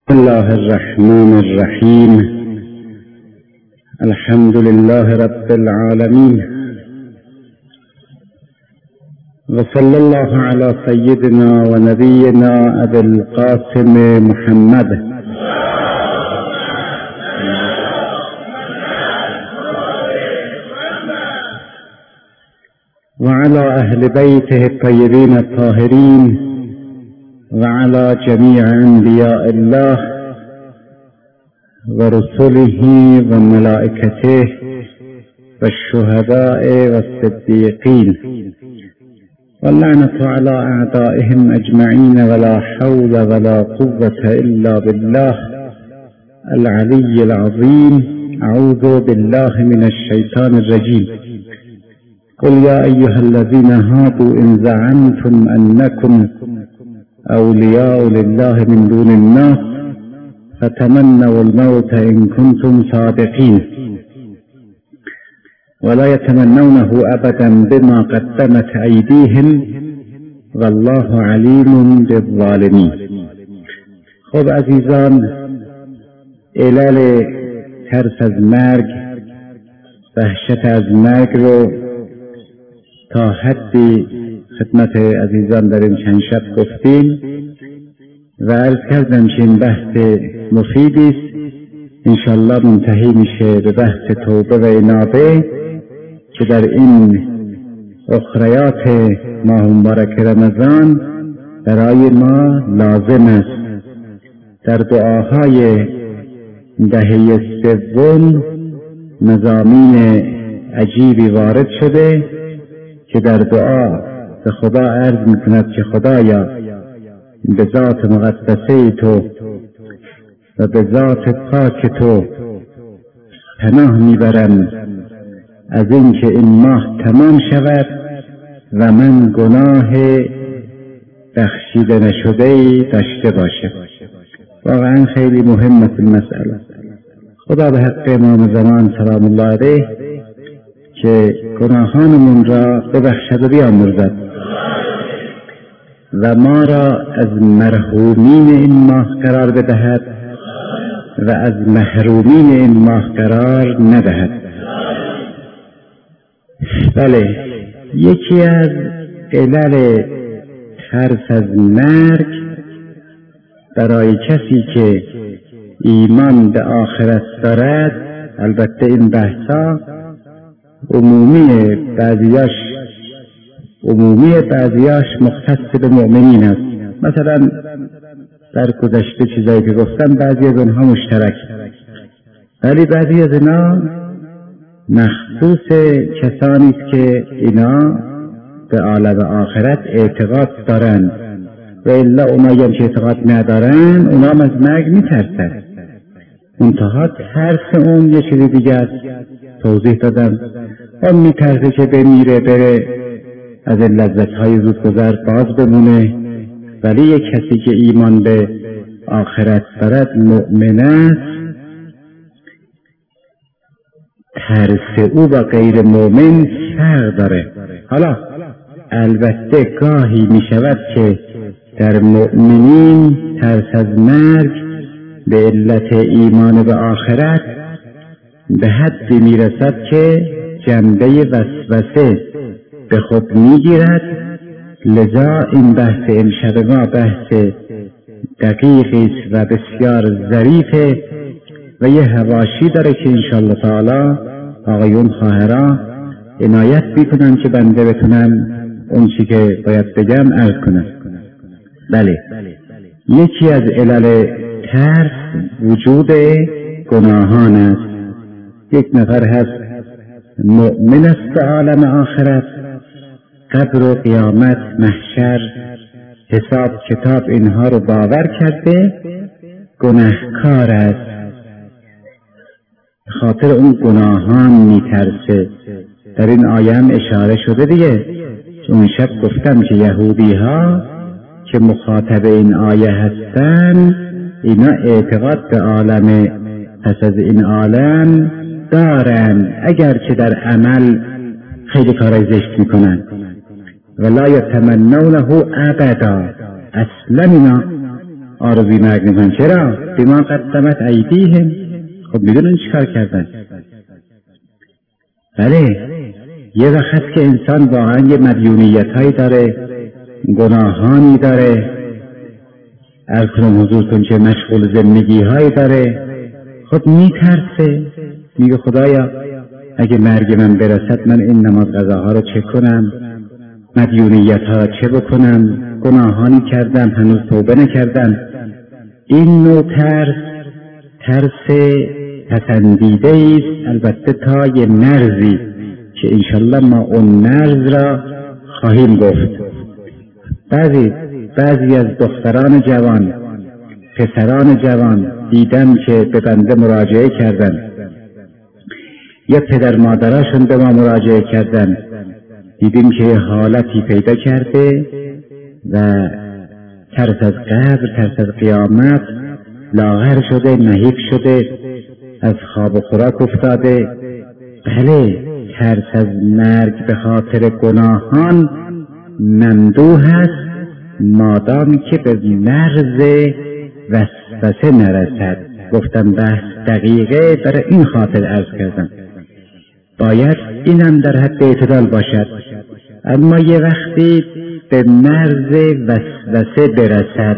بسم الله الرحمن الرحيم. الحمد لله رب العالمين، وصلى الله على سيدنا ونبينا أبي القاسم محمد وعلى أهل بيته الطيبين الطاهرين وعلى جميع أنبياء الله ورسله وملائكته والشهداء والصديقين واللعنة على أعدائهم أجمعين، ولا حول ولا قوة إلا بالله العلي العظيم. أعوذ بالله من الشيطان الرجيم. قل يا أيها الذين هادوا إن زعمتم أنكم أولياء لله من دون الناس فتمنوا الموت إن كنتم صادقين ولا يتمنونه أبدا بما قدمت أيديهم والله عليم بالظالمين. خب عزیزان، علل ترس از مرگ، وحشت از مرگ رو تا حدی خدمت عزیزان در این چند شب گفتیم و عرض کردم که این بحث مفیدی است. انشالله منتهی میشه به بحث توبه و انابه که در این اخریات ماه مبارک رمضان برای ما لازم است. در دعاهای دهه سوم مضامین عجیبی وارد شده که در دعا به خدا عرض میکند که خدایا به ذات مقدسه تو و به ذات پاک تو پناه میبرم از اینکه این ماه تمام شود و من گناه بخشیده نشده‌ای داشته باشم. واقعا خیلی مهم است این مسئله. خدا به حق امام زمان سلام الله علیه که گناهانمون را ببخشد و بیامرزد و ما را از مرحومین این ماه قرار بدهد و از محرومین این ماه قرار ندهد. بله، یکی از علل ترس از مرگ برای کسی که ایمان به آخرت دارد، البته این بحثا عمومی بعضیاش مختص به مؤمنین است. مثلا در گذشته چیزایی که گفتم بعضی از اونها مشترک، ولی بعضی از اینا مخصوص کسانی است که اینا به عالم آخرت اعتقاد دارند و الا اونایی هم که اعتقاد ندارن اونا از مرگ میترسن. منتها ترس اون یه چیزی دیگه است. توضیح دادم اون میترسه که بمیره، بره از این لذت‌های زودگذر باز بمونه، ولی یک کسی که ایمان به آخرت دارد، مؤمن است، ترس او با غیر مؤمن فرق داره. حالا البته گاهی میشود که در مؤمنین ترس از مرگ به علت ایمان به آخرت به حدی میرسد که جنبه وسوسه به خود میگیرد. لذا این بحث امشب ما بحث دقیقی است و بسیار ظریفه و یه حواشی داره که انشاءالله تعالی آقایون خواهرها عنایت میکنن که بنده بتونم اون چی که باید بگم عرض کنم. بله، یکی از علل ترس وجود گناهان است. یک نفر هست مؤمن است به عالم آخرت، قبر و قیامت، محشر، حساب کتاب اینها رو باور کرده، گناهکار است، خاطر اون گناهان میترسه. در این آیه هم اشاره شده دیگه. اون شب گفتم که یهودی ها که مخاطب این آیه هستن، اینا اعتقاد به عالم پس از این عالم دارن، اگر که در عمل خیلی کارای زشت میکنن. ولا یتمنونه ابدا، اصلا اینا آرزوی مرگ نمیکنن. چرا؟ بما قدمت ایدیهم. خب میدونن چیکار کردن. بله، یه وقت که انسان واقعا یه مدیونیتایی داره، گناهانی داره، عرض کنم حضورتون چه مشغول زندگی‌هایی داره، خب میترسه، میگه خدایا اگه مرگ من برسد من این نماز قضاها رو چه کنم، مدیونیت‌ها رو چه بکنم، گناهانی کردم هنوز توبه نکردم. این نوع ترس پسندیده است، البته تا یه مرزی که انشالله ما اون مرز را خواهیم گفت. بعضی از دختران جوان، پسران جوان دیدم که به بنده مراجعه کردن، یا پدر مادراشون به ما مراجعه کردن، دیدیم که حالتی پیدا کرده و ترس از قبر، ترس از قیامت، لاغر شده، نحیف شده، از خواب و خوراک افتاده. بله، ترس از مرگ به خاطر گناهان ممدوح است، مادامی که به مرز وسوسه نرسد. گفتم بحث دقیقه برای این خاطر عرض کردم، باید اینم در حد اعتدال باشد، اما یه وقتی به مرز وسوسه برسد،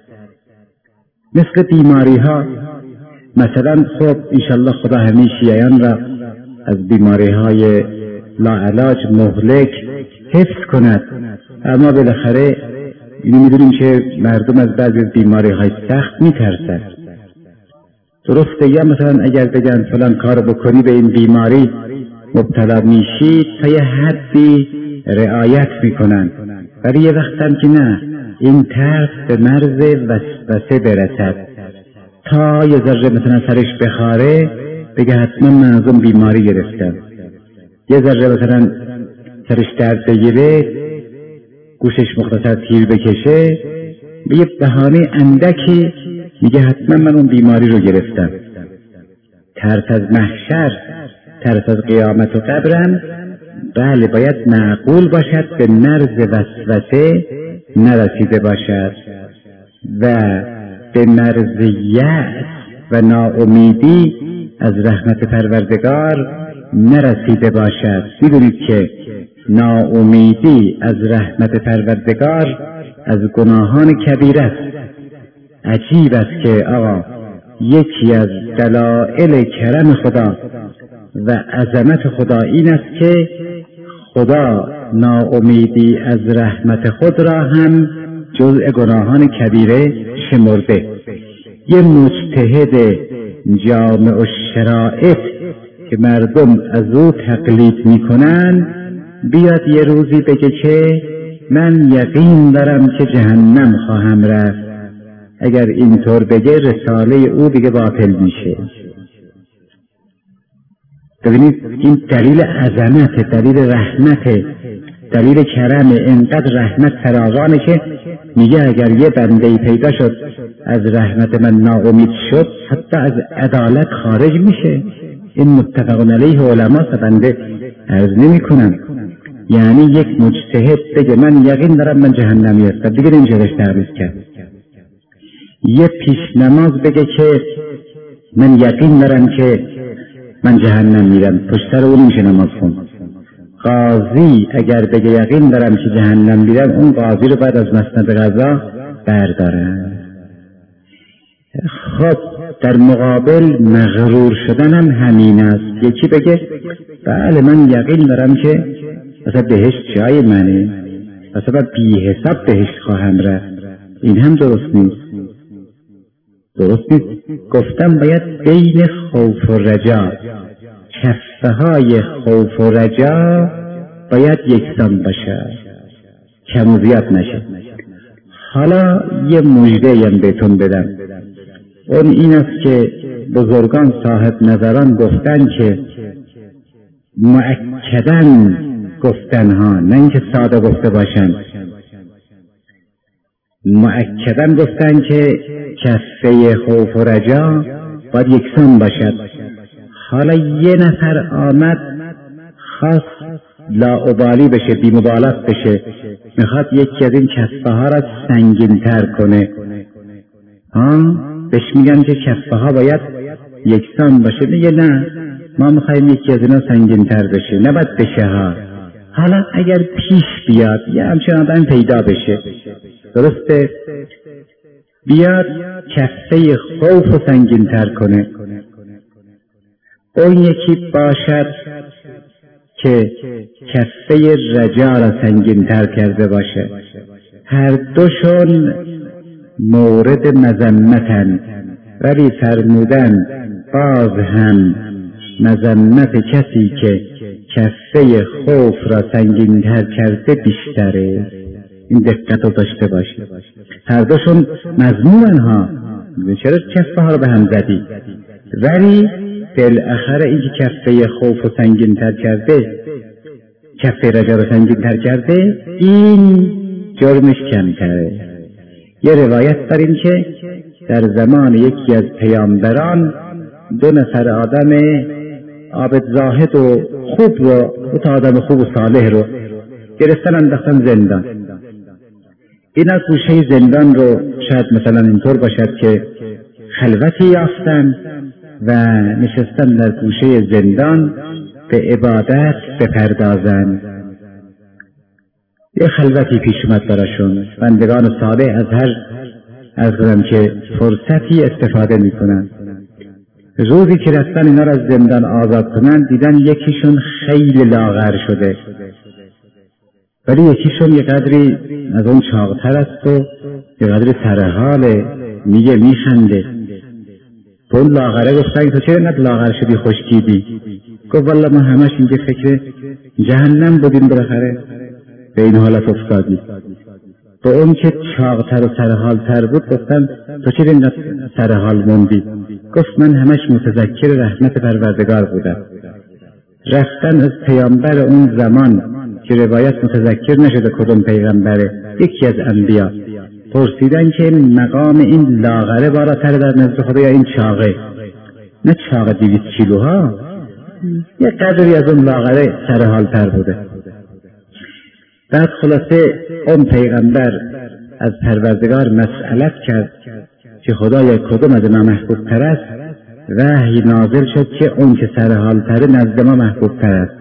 مثل بیماری ها مثلا. خب انشالله خدا همه شیعیان را از بیماری های لاعلاج مهلک حفظ کند، اما بالاخره میدونیم که مردم از بعضی از بیماری های سخت میترسند. درسته، یا مثلا اگر بگن فلان کار بکنی به این بیماری مبتلا میشی، تا یه حدی رعایت میکنن، ولی یه وقت هم که نه، این ترس به مرز وسوسه برسد، تا یه ذره مثلا سرش بخاره بگه حتما من از اون بیماری گرفتم، یه ذره مثلا سرش درد بگیره، گوشش مختصر تیر بکشه، به یه بهانه اندکی میگه حتما من اون بیماری رو گرفتم. ترس از محشر، ترس از قیامت و قبرم بله باید معقول باشد، به مرز وسوسه نرسیده باشد و به مرز یأس و ناامیدی از رحمت پروردگار نرسیده باشد. میدونید که ناامیدی از رحمت پروردگار از گناهان کبیره است. عجیب است که آقا یکی از دلائل کرم خدا و عظمت خدا این است که خدا ناامیدی از رحمت خود را هم جزء گناهان کبیره شمرده. یه مجتهد جامع الشرائط که مردم از او تقلید میکنن بیاد یه روزی بگه که من یقین دارم که جهنم خواهم رفت، اگر اینطور بگه رساله او دیگه باطل میشه. ببینید این دلیل عظمت، دلیل رحمت، دلیل کرم، اینقدر رحمت فراوانه که میگه اگر یه بنده‌ای پیدا شد از رحمت من ناامید شد، حتی از عدالت خارج میشه. این متفق علیه علما بنده عرض نمی کنم. یعنی یک مجتهد بگه من یقین دارم من جهنمی هستم، دیگه نمیشه رشت تعریض کرد. یه پیش نماز بگه که من یقین دارم که من جهنم میرم، پشت سر اون میشه نماز خون. قاضی اگر بگه یقین دارم که جهنم میرم، اون قاضی رو بعد از مسند قضا بردارن. خب در مقابل مغرور شدن هم همین است. یکی بگه بله من یقین دارم که مثلا بهشت جای منه، مثلا بی حساب بهشت خواهم رفت، این هم درست نیست. درست نیست. گفتم باید بین خوف و رجا، کفه های خوف و رجا باید یکسان باشه، کم و زیاد نشه. حالا یه مژده هم بهتون بدم، اون این است که بزرگان صاحب نظران گفتن که مؤکداً گفتن ها، نه اینکه ساده گفته باشن، مؤکداً گفتن که کفه خوف و رجا باید یکسان باشد. حالا یه نفر آمد خواست لاابالی بشه، بی‌مبالات بشه، میخواد یکی از این کفه ها را سنگین تر کنه، بهش میگن که کفه ها باید یکسان باشه، میگه نه، ما میخوایم یکی از اینا سنگین تر بشه، نباید بشه ها. حالا اگر پیش بیاد یه همچین آدم پیدا بشه، درسته، بیاد کفه خوف و سنگین تر کنه، اون یکی باشد که کفه رجا را سنگین تر کرده باشه. هر دوشون مورد مذمتن، ولی فرمودن باز هم مذمت کسی که کفه خوف را سنگین تر کرده بیشتره. این دقت رو داشته باشید. هر دوشون مذمومن ها، چرا کفه ها رو به هم زدی؟ ولی بالاخره این که کفه خوف رو سنگین تر کرده، کفه رجا رو سنگین تر کرده، این جرمش کمتره. یه روایت داریم که در زمان یکی از پیامبران 2 نفر آدم عابد زاهد و خوب رو، تا آدم خوب و صالح رو گرفتن انداختن زندان. این از گوشه زندان رو شاید مثلا اینطور باشد که خلوتی یافتن و نشستن در گوشه زندان به عبادت بپردازن. یه خلوتی پیش اومد براشون، بندگان صالح از هر که فرصتی استفاده میکنن. روزی که رفتن اینا را از زندان آزاد کنن، دیدن یکیشون خیلی لاغر شده، ولی یکیشون یه قدری از اون چاقتر است و یه قدری سرحاله، میگه میخنده. تو اون لاغره گفتن تو چرا اینقدر لاغر شدی خشکیدی؟ گفت والا ما همش اینجا فکر جهنم بودیم، بالاخره به این حالت افتادی. به اون که چاقتر و سرحالتر بود گفتن تو چرا اینقدر سرحال موندی؟ گفت من همش متذکر رحمت پروردگار بودم. رفتن از پیامبر اون زمان که روایت متذکر نشده کدوم پیغمبره، یکی از انبیا، پرسیدن که مقام این لاغره بالاتر در نزد خدا یا این چاقه؟ نه چاقه 200 کیلوها، یک قدری از اون لاغره سرحالتر بوده. بعد خلاصه اون پیغمبر از پروردگار مسئلت کرد که خدایا کدوم از ما محبوب تر است؟ وحی نازل شد که اون که سرحالتره نزد ما محبوب تر است.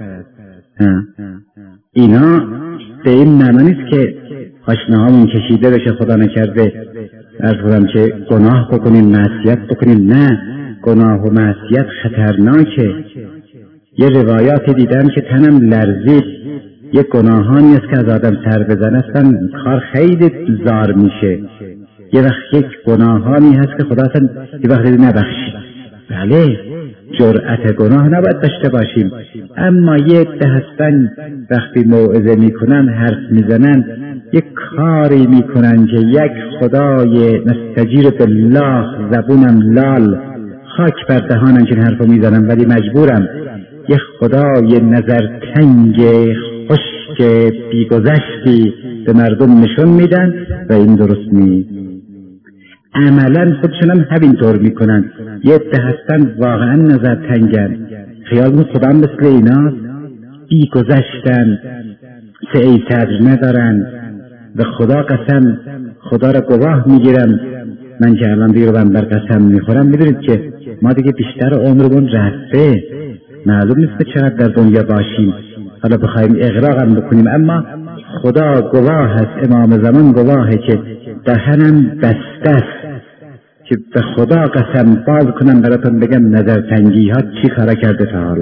اینا به این معنی نیست که پاشنهامون کشیده بشه، خدا نکرده ارزم که گناه بکنیم، معصیت بکنیم. نه، گناه و معصیت خطرناکه. یه روایاتی دیدم که تنم لرزید، یه گناهانی است که از آدم سر بزنه اصلا کار خیلی زار میشه. یه وقت یک گناهانی هست که خدا اصلا یه وقت نبخشید. بله، جرأت گناه نباید داشته باشیم، اما یه عده هستن وقتی موعظه میکنن، حرف میزنن، یک کاری میکنن که یک خدای نستجیر بالله، زبونم لال، خاک بر دهانم که این حرفو میزنم، ولی مجبورم. یک خدای نظر تنگ خشک بیگذشتی به مردم نشون میدن و این درست نیست. عملا خودشون هم همینطور میکنن. یه عده هستن واقعا نظر تنگن، خیال میکنن خدا مثل اینا، بیگذشتن، سعی صدر ندارن. به خدا قسم، خدا را گواه میگیرم، من که الان دیگه رو بر قسم میخورم، میدونید که ما دیگه بیشتر عمرمون رفته، معلوم نیست چقدر در دنیا باشیم، حالا بخوایم اغراقم بکنیم، اما خدا گواه هست، امام زمان گواهه که دهنم بسته است که به خدا قسم باز کنم براتون بگم نظر تنگی ها چی کارا کرده تا حالا.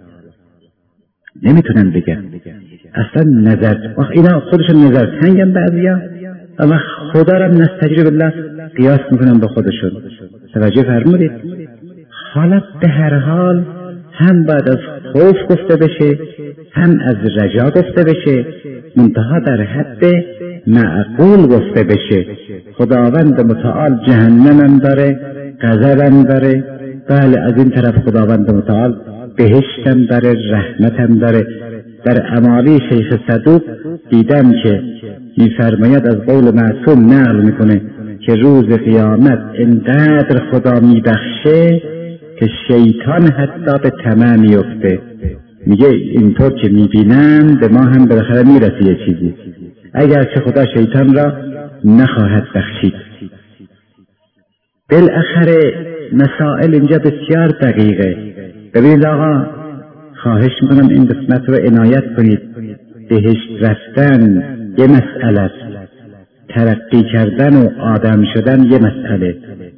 نمیتونن بگن اصلا نظر، اینا خودشون نظر تنگن بعضیا، اما خدا را نستجیر بالله قیاس میکنن با خودشون. توجه فرمودید؟ حالا به هر حال هم بعد از خوف گفته بشه، هم از رجا گفته بشه، منتها در حد معقول گفته بشه. خداوند متعال جهنم داره، غضب داره، بله از این طرف خداوند متعال بهشتم داره، رحمتم داره. در اعمالی شیخ صدوق دیدم که میفرماید، از قول معصوم نقل میکنه که روز قیامت اینقدر خدا میبخشه که شیطان حتی به طمع میفته. میگه اینطور که میبینم به ما هم بالاخره میرسه یه چیزی، اگر چه خدا شیطان را نخواهد بخشید. بالاخره مسائل اینجا بسیار دقیقه. ببینید آقا، خواهش میکنم این قسمت رو عنایت کنید. بهشت رفتن یه مسئله است، ترقی کردن و آدم شدن یه مسئله،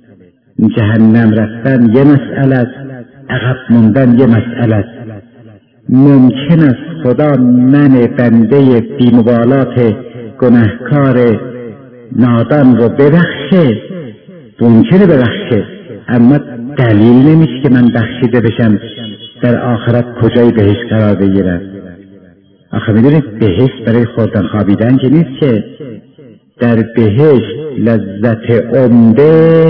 جهنم رفتن یه مسئله است، عقب موندن یه مسئله است. ممکن است خدا من بنده بی‌مبالات گناهکار نادان رو ببخشه، ممکنه ببخشه، اما دلیل نمیشه که من بخشیده بشم در آخرت کجای بهشت قرار بگیرم. آخه میدونید بهشت برای خوردن خوابیدن که نیست که. در بهشت لذت عمده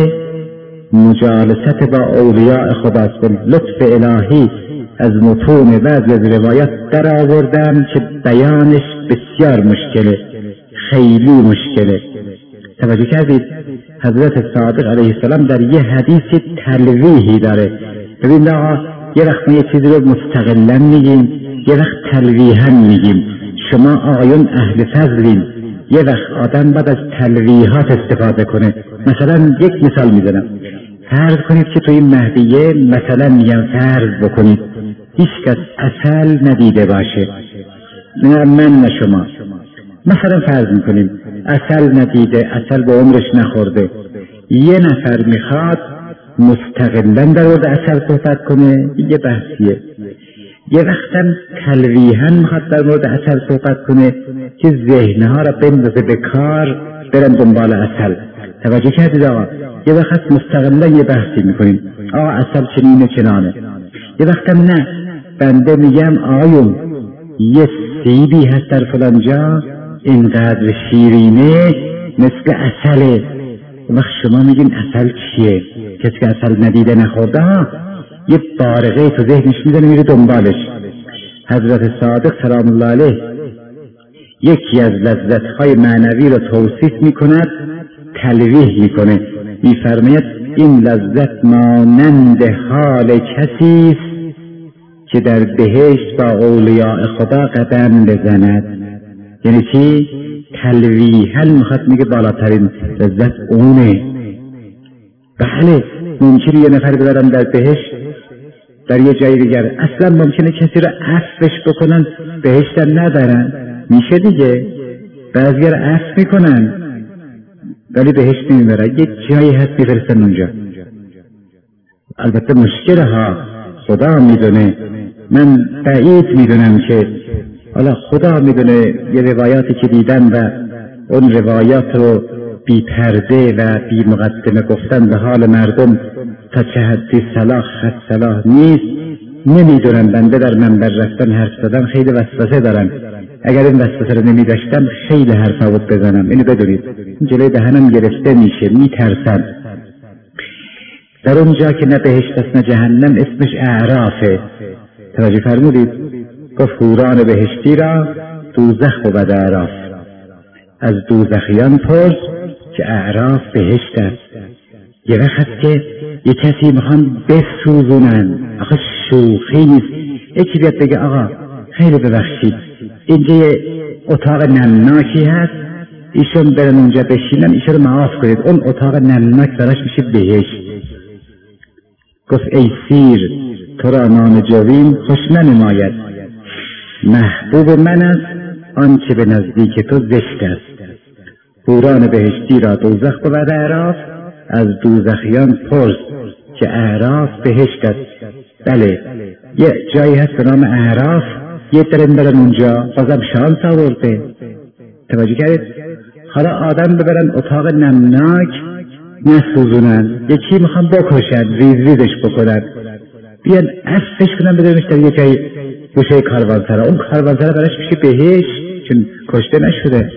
مجالست با اولیاء خداست. لطف الهی از متون بعضی از روایات در آوردم که بیانش بسیار مشکله، خیلی مشکله. توجه کردید؟ حضرت صادق علیه السلام در یه حدیث تلویحی داره. ببین آقا، یه وقت ما یه چیزی رو مستقلا میگیم، یه وقت تلویحا میگیم. شما آقایون اهل فضلین، یه وقت آدم باید از تلویحات استفاده کنه. مثلا یک مثال میزنم، فرض کنید که توی مهدیه مثلا میگم فرض بکنید هیچ کس عسل ندیده باشه، نه من نه شما، مثلا فرض میکنیم عسل ندیده، عسل به عمرش نخورده. یه نفر میخواد مستقلا در مورد عسل صحبت کنه، یه بحثیه. یه وقتم تلویحاً میخواد در مورد عسل صحبت کنه که ذهنها را بندازه به کار، برن دنبال عسل. توجه کردید آقا؟ یه وقت مستقلا یه بحثی میکنیم، آقا عسل چنینه چنانه. یه وقتم نه، بنده میگم آقایون یه سیبی هست در فلان جا اینقدر شیرینه مثل عسله. وقت شما میگین عسل چیه؟ کسی که عسل ندیده نخورده ها، یه بارقه تو ذهنش میزنه میره دنبالش. حضرت صادق سلام الله علیه یکی از لذت‌های معنوی رو توصیف میکند، تلویح میکنه، میفرماید این لذت مانند حال کسی است که در بهشت با اولیاء خدا قدم بزند. یعنی چی؟ تلویحاً میخواد میگه بالاترین لذت اونه. بله ممکنه یه نفر ببرن در بهشت، در یه جایی دیگر اصلا ممکنه کسی رو عفوش بکنن بهشت ندارن، میشه دیگه. بعضی رو عفو میکنن ولی بهشت نمیبرن، یه جایی هست میفرستن اونجا. البته مشکل ها خدا میدونه، من بعید میدونم که، حالا خدا میدونه، یه روایاتی که دیدن و اون روایات رو بی پرده و بی مقدمه گفتن به حال مردم تا چه حدی صلاح خط صلاح نیست نمیدونم. بنده در منبر رفتن حرف زدن خیلی وسوسه دارن، اگر این وسوسه رو نمیداشتم خیلی حرف بود بزنم. اینو بدونید، جلوی دهنم گرفته میشه، میترسم. در اونجا که نه بهشت است نه جهنم، اسمش اعرافه. توجه فرمودید؟ گفت حوران بهشتی را دوزخ بود اعراف. از دوزخیان پرس که اعراف بهشت است. یه وقت هست که یه کسی میخوان بسوزونن، آخه شوخی نیست. یکی بیاد بگه آقا خیلی ببخشید اینجا یه اتاق نمناکی هست، ایشون برن اونجا بشینن، ایشون رو معاف کنید، اون اتاق نمناک براش میشه بهشت. گفت ای سیر تو را نان جوین خوش ننماید، محبوب من است آنچه به نزدیک تو زشت است. حوران بهشتی را دوزخ بود اعراف، از دوزخیان پرس که اعراف بهشت است. بله یه جایی هست به نام اعراف، یه درن برن اونجا، بازم شانس آورده. توجه کردید؟ حالا آدم ببرن اتاق نمناک نسوزونن، یکی میخوان بکشن، ریز ریزش بکنن، بیان عفش کنن بدونش در یه جایی گوشه کاروانسرا، اون کاروانسرا براش میشه بهشت چون کشته نشده.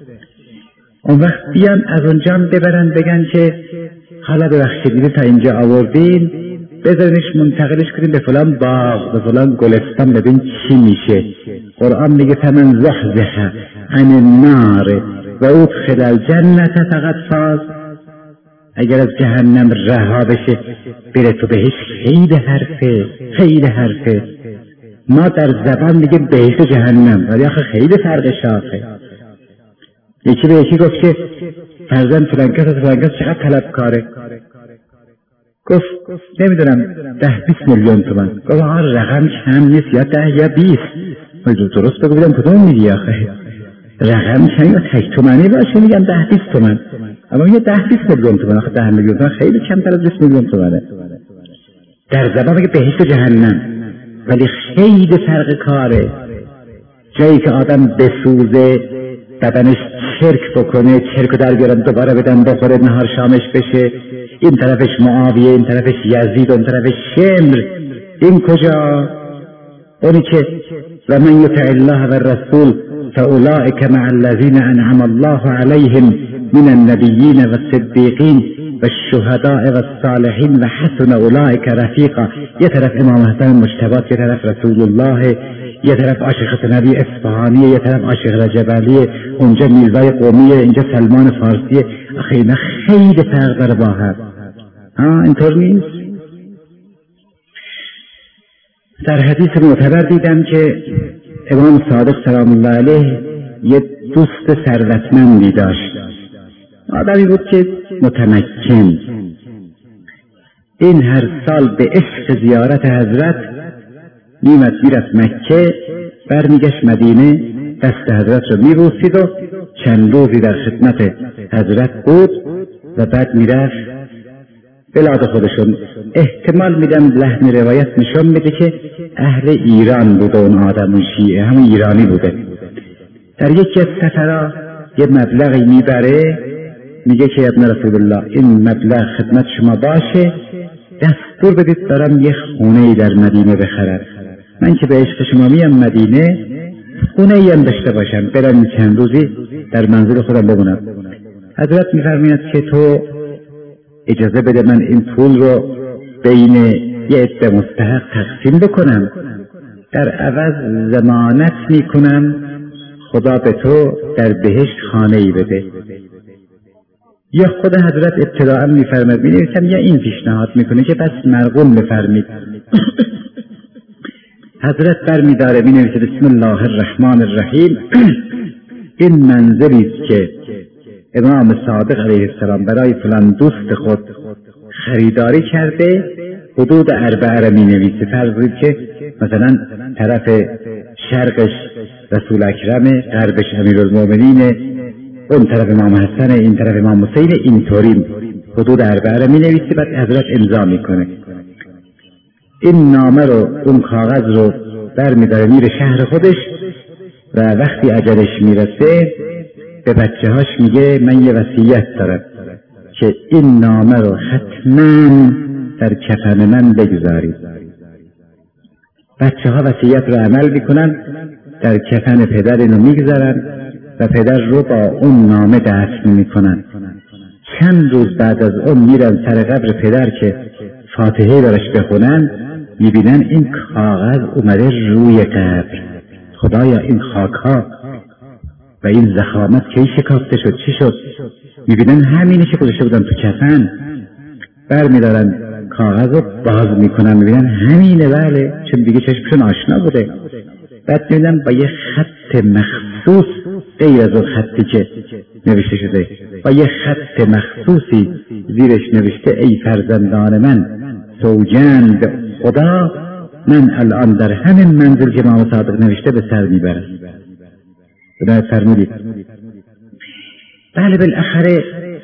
اون وقت بیان از اونجا ببرن بگن که حالا ببخشید تا اینجا آوردین، بذارینش منتقلش کنیم به فلان باغ، به فلان گلستان، ببین چی میشه. قرآن میگه فمن زحزح عن النار و ادخل الجنة فقد فاز. اگر از جهنم رها بشه بره تو بهشت، خیلی حرفه، خیلی حرفه. ما در زبان میگیم بهشت و جهنم، ولی آخه خیلی فرق شاخه. یکی به یکی گفت که فرزند فلان کس از فلان کس چقدر طلبکاره، گفت نمیدونم 10-20 میلیون تومان. گفت آقا رقم کم نیست، یا 10 یا 20. درست بگو بودم کدوم میگی آخه؟ رقم کمی یا 8 تومانی باشه میگم 10-20 تومان، اما میگه 10-20 میلیون تومان. آخه 10 میلیون تومان خیلی کمتر از 20 میلیون تومانه. در زبان میگه بهشت و جهنم، ولی خیلی فرق کاره. جایی که آدم بسوزه، بدنش چرک بکنه، چرک در بیارن دوباره بدن بخوره، نهار شامش بشه، این طرفش معاویه، این طرفش یزید، اون طرفش شمر، این کجا؟ اونی که و من یطع الله و الرسول فاولئک مع الذین انعم الله علیهم من النبیین و الصدیقین و الشهداء و الصالحین و حسن اولئک رفیقا. یه طرف امام حسن مجتبی، یه طرف رسول الله، یه طرف عاشق نبی اصفهانی، یه طرف عاشق رجب علی، اونجا میرزای قومیه، اینجا سلمان فارسیه. آخه اینا خیلی فرق داره با هم. اینطور نیست؟ در حدیث معتبر دیدم که امام صادق سلام الله علیه یه دوست ثروتمندی داشت. آدمی بود که متمکن. این هر سال به عشق زیارت حضرت میرفت مکه، برمیگشت مدینه، دست حضرت رو میبوسید و چند روزی در خدمت حضرت بود و بعد میرفت بلاد خودشون. احتمال میدم لحن روایت نشون میده که اهل ایران بوده اون آدم، اون شیعه همون ایرانی بوده. در یکی از سفرها یه مبلغی میبره، میگه که ابن رسول الله این مبلغ خدمت شما باشه، دستور بدید دارم یه خونه‌ای در مدینه بخرم. من که به عشق شما میم مدینه، خونه‌ای هم داشته باشم، برم چند روزی در منزل خودم بمونم. حضرت میفرماید که تو اجازه بده من این پول رو بین یه عده مستحق تقسیم بکنم، در عوض ضمانت میکنم خدا به تو در بهشت خانه‌ای بده. یا خود حضرت ابتداء میفرماید، مینویسم یا این پیشنهاد میکنه که بس مرقوم بفرمید. حضرت برمیداره مینویسه بسم الله الرحمن الرحیم. این منزلی است که امام صادق علیه السلام برای فلان دوست خود خریداری کرده، حدود 4 رو مینویسه. فرض کنید که مثلا طرف شرقش رسول اکرم، غربش امیرالمومنین، اون طرف امام حسن، این طرف امام حسین، اینطوری حدود 4 رو مینویسه. بعد حضرت امضا میکنه. این نامه رو، اون کاغذ رو برمیداره میره شهر خودش و وقتی اجلش میرسه به بچه هاش میگه من یه وصیت دارم که این نامه رو حتما در کفن من بگذارید. بچه ها وصیت رو عمل میکنن، در کفن پدر اینو میگذارن و پدر رو با اون نامه دفن میکنن. چند روز بعد از اون میرن سر قبر پدر که فاتحه براش بخونن، میبینن این کاغذ اومده روی قبر. خدایا این خاکها و این زخامت کی شکافته شد؟ چی شد؟ میبینن همینه که گذاشته بودن تو کفن. برمیدارن کاغذ رو باز میکنن، میبینن همینه. بله، چون دیگه چشمشون آشنا بوده. بعد میبینن با یه خط مخصوص غیر از اون خطی که نوشته شده، با یه خط مخصوصی زیرش نوشته ای فرزندان من، سوگند خدا من الان در همین منزل که امام صادق نوشته به سر میبرم. خدا فرمودید. بله، بالاخره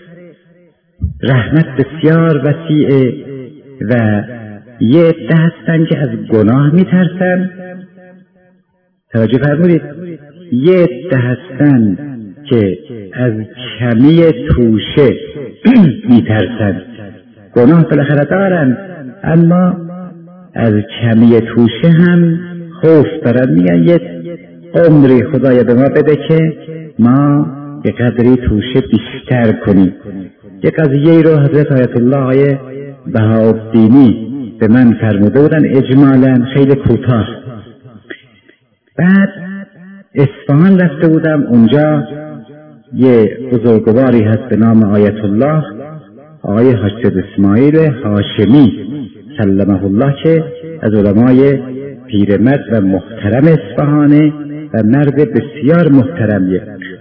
رحمت بسیار وسیعه و یه عده هستن که از گناه میترسن. توجه فرمودید. یه عده هستن که از کمی توشه میترسن. گناه بالاخره دارن اما از کمی توشه هم خوف دارن. میگن یه عمری خدایا به ما بده که ما یه قدری توشه بیشتر کنیم. یه قضیه رو حضرت آیت الله بهاءالدینی به من فرموده بودن، اجمالا خیلی کوتاه. بعد اصفهان رفته بودم، اونجا یه بزرگواری هست به نام آیت الله، آقای حاجب اسماعیل هاشمی سلمه الله، که از علمای پیرمرد و محترم اصفهانه و مرد بسیار محترمیه.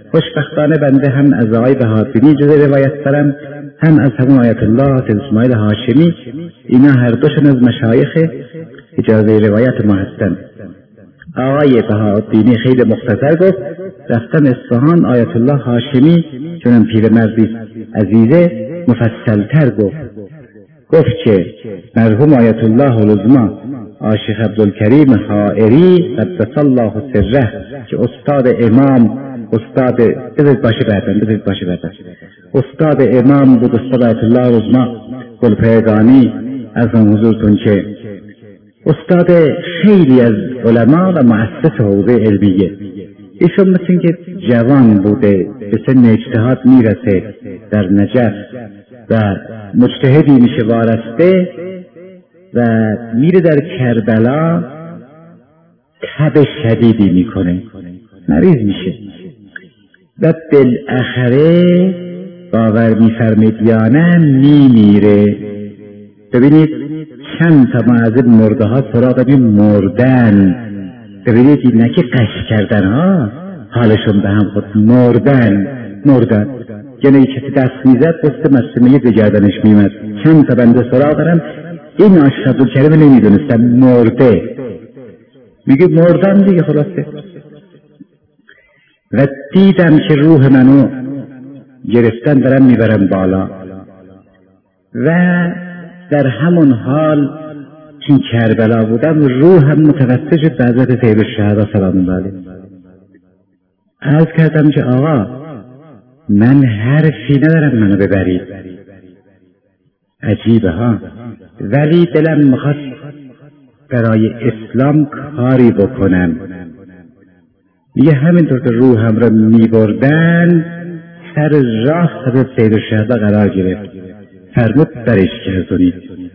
خوشبختانه بنده هم از آقای بهادری اجازه روایت دارم، هم از همون آیت الله سید اسماعیل هاشمی. اینا هر دوشون از مشایخ اجازه روایت ما هستن. آقای بهادری خیلی مختصر گفت رفتن اصفهان، آیت الله هاشمی چون پیرمردی عزیزه مفصلتر گفت که مرحوم آیت الله العظمی شیخ عبدالکریم حائری قدس الله سره که استاد امام، بذارید باشه بعدن استاد امام بود، استاد آیت الله العظمی گلپایگانی، از حضورتون که استاد خیلی از علما و مؤسس حوزه علمیه. ایشون مثل این که جوان بوده به سن اجتهاد میرسه در نجف و مجتهدی میشه وارسته و میره در کربلا تب شدیدی میکنه، مریض میشه و بالاخره باور میفرمید یا نه میمیره. ببینید چند تا از این مرده ها سراغ مردن، ببینید این که قش کردن ها، حالشون به هم خود مردن. یعنی کسی دست میزد دست مسلمه به گردنش میمد. چند تا بنده سراغ دارم این آشیخ عبدالکریم نمیدونستم مرده، میگه مردن دیگه خلاصه. و دیدم که روح منو گرفتن دارم میبرم بالا و در همون حال که کربلا بودم روحم متوسل شد به حضرت سید الشهدا سلام الله علیه. عرض کردم که آقا من حرفی ندارم منو ببرید. عجیبه ها، ولی دلم میخواد برای اسلام کاری بکنم. یه همینطور که روحم رو میبردن سر راه حضرت سید الشهدا قرار گرفت، فرمود برش گردونید.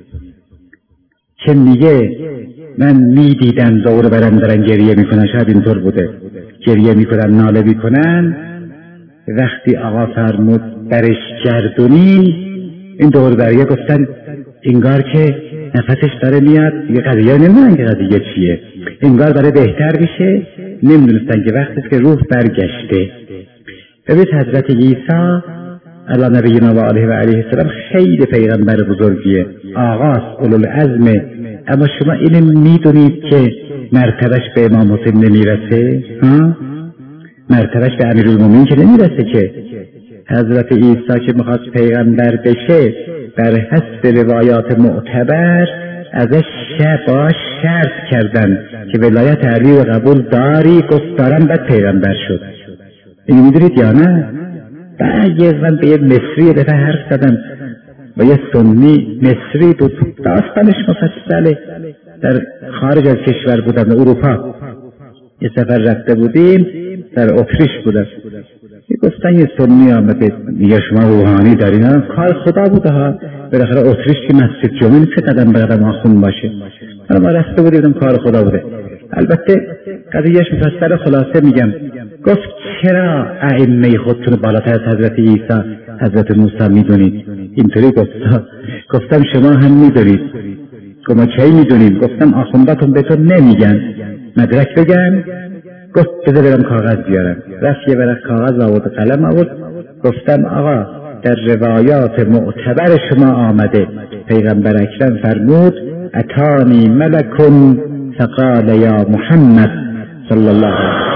که میگه من میدیدم دور برم دارن گریه میکنن، شاید اینطور بوده، گریه میکنن ناله میکنن. وقتی آقا فرمود برش گردونید، این دور بریه گفتن انگار که نفسش داره میاد، یه قضیه نمیدونن که قضیه چیه، انگار داره بهتر میشه، نمیدونستن که وقتی که روح برگشته. ببینید حضرت عیسی علی نبینا و آله و علیه السلام خیلی پیغمبر بزرگیه، آغاز اولوالعزمه، اما شما اینو میدونید که مرتبش به امام حسین نمیرسه؟ مرتبش به امیرالمومنین که نمیرسه که. حضرت عیسی که میخواست پیغمبر بشه بر حسب روایات معتبر ازش باش شرط کردن که ولایت علی و قبول داری، گفت دارم، بعد پیغمبر شد. اینو میدونید یا نه؟ بعد من به یه مصری دفعه حرف زدم و یه سنی مصری بود، داستانش مفصله، در خارج از کشور بودم، در اروپا یه سفر رفته بودیم، در اتریش بودم. گفتن یه سنی آمده میگه شما روحانی دارین، کار خدا بوده ها، بالاخره اتریش که مسجد جمعه چه قدم به قدم آخون باشه. ما رفته بودیم کار خدا بوده. البته قضیهش مفصل خلاصه میگم. گفت چرا ائمه خودتون بالاتر از حضرت عیسی حضرت موسی میدونید؟ اینطوری گفتم شما هم میدونید. گفت ما چی میدونیم؟ گفتم آخونداتون بهتون نمیگن، مدرک بگن. گفت بذار برم کاغذ بیارم. رفت یه ورق کاغذ آورد، قلم آورد. گفتم آقا در روایات معتبر شما آمده پیغمبر اکرم فرمود اتانی ملکن فقال یا محمد صلی الله علیه وسلم.